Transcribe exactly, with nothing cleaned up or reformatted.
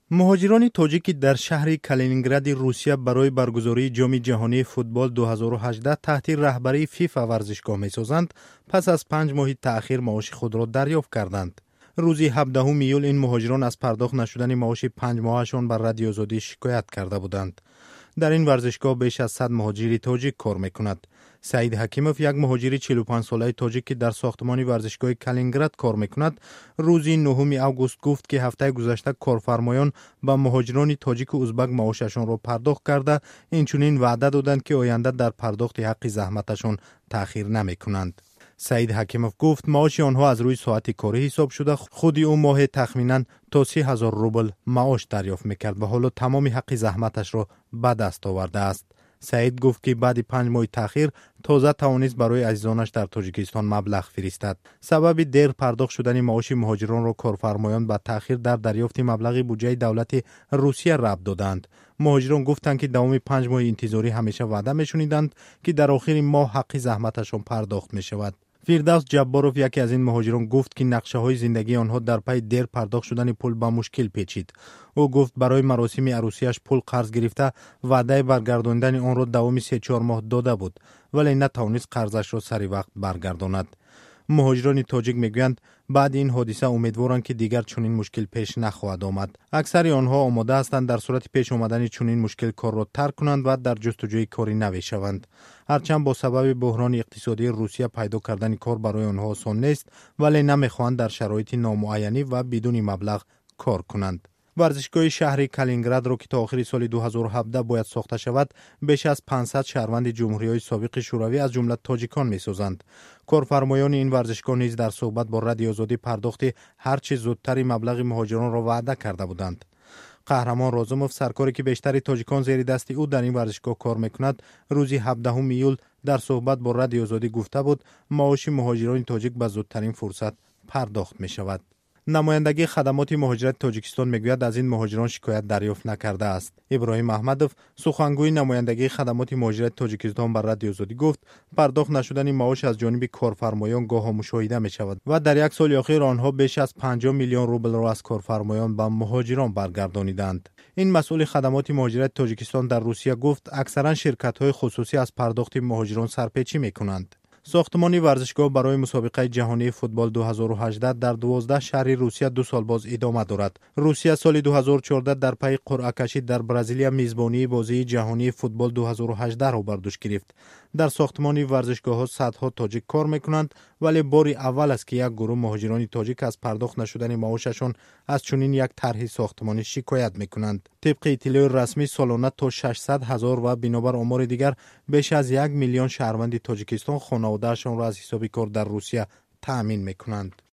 مهاجران تاجیکی در شهر کالینینگراد روسیه برای برگزاری جام جهانی فوتبال دو هزار و هجده تحت رهبری فیفا ورزشگاه می‌سازند پس از پنج ماه تأخیر معاش خود را دریافت کردند. روز هفدهم ایول این مهاجران از پرداخت نشدن معاش پنج ماهشان بر رادیو آزادی شکایت کرده بودند. در این ورزشگاه بیش از صد مهاجر تاجیک کار می‌کند. سعید حکیموف یک مهاجر چهل و پنج ساله تاجیک که در ساختمان ورزشگاه کالینینگراد کار می‌کند روز نهم آگوست گفت که هفته گذشته کارفرمایان با مهاجران تاجیک و ازبک معاششان را پرداخت کرده اینچنین وعده دادند که آینده در پرداخت حق زحمتشان تأخیر نمی‌کنند. سعید حکیموف گفت معاش آنها از روی ساعت کاری حساب شده، خودی او ماه تخمیناً تا سی هزار روبل معاش دریافت می‌کرد و حالا تمام حق زحمتش را به دست آورده است. سعید گفت که بعد پنج ماه تأخیر تازه توانست برای عزیزانش در تاجیکستان مبلغ فرستد. سبب دیر پرداخت شدن معاش مهاجران را کارفرمایان با تأخیر در دریافت مبلغ بودجه دولت روسیه ربط دادند. مهاجران گفتند که دوام پنج ماه انتظاری همیشه وعده می‌شنیدند که در آخر ماه حق زحمتشان پرداخت می‌شود. فیردوس جباروف یکی از این مهاجران گفت که نقشه های زندگی آنها در پی دیر پرداخت شدن پول با مشکل پیچید. او گفت برای مراسم عروسیش پول قرض گرفته وعده برگرداندن آن را دوام سه چهار ماه داده بود ولی نتوانست قرضش را سری وقت برگرداند. مهاجران تاجیک میگویند بعد این حادثه امیدوارند که دیگر چنین مشکل پیش نخواهد آمد. اکثر آنها آماده هستند در صورت پیش آمدن چنین مشکل کار را ترک کنند و در جستجوی کاری نو شوند. هرچند با سبب بحران اقتصادی روسیه پیدا کردن کار برای آنها آسان نیست ولی نمیخواهند در شرایط نامعینی و بدون مبلغ کار کنند. ورزشگاه شهر کالینینگراد را که تا آخر سال دو هزار و هفده باید ساخته شود بیش از پانصد شهروند جمهوری‌های سابق شوروی از جمله تاجیکان می‌سازند. کارفرمایان این ورزشگاه نیز در صحبت با رادیو آزادی پرداخت هر چه زودتر مبلغ مهاجران را وعده کرده بودند. قهرمان رازوموف سرکاری که بیشتر تاجیکان زیر دست او در این ورزشگاه کار می‌کند روز هفدهم ایول در صحبت با رادیو آزادی گفته بود معاش مهاجران تاجیک به زودترین فرصت پرداخت می‌شود. نمایندگی خدمات مهاجرت تاجیکستان میگوید از این مهاجران شکایت دریافت نکرده است. ابراهیم احمدوف سخنگوی نمایندگی خدمات مهاجرت تاجیکستان بر رادیو آزادی گفت پرداخت نشدن معاش از جانب کارفرمایان گاه مشاهده می شود و در یک سال اخیر آنها بیش از پنجاه میلیون روبل را از کارفرمایان به مهاجران برگردانیدند. این مسئول خدمات مهاجرت تاجیکستان در روسیه گفت اکثرا شرکت‌های خصوصی از پرداخت مهاجران سرپیچی می‌کنند. ساختمان ورزشگاه برای مسابقه جهانی فوتبال دو هزار و هجده در دوازده شهر روسیه دو سال باز ادامه دارد. روسیه سال دو هزار و چهارده در پی قرعه کشی در برزیل میزبانی بازی جهانی فوتبال دو هزار و هجده را بر دوش گرفت. در ساختمان ورزشگاه ها صدها تاجیک کار میکنند ولی بار اول است که یک گروه مهاجران تاجیک از پرداخت نشدن معاششان از چنین یک طرح ساختمانی شکایت میکنند. طبق اطلاع رسمی سالانه تا ششصد هزار و بنابر آمار دیگر بیش از یک میلیون شهروند تاجیکستان خانواده‌شان را از حساب کار در روسیه تأمین میکنند.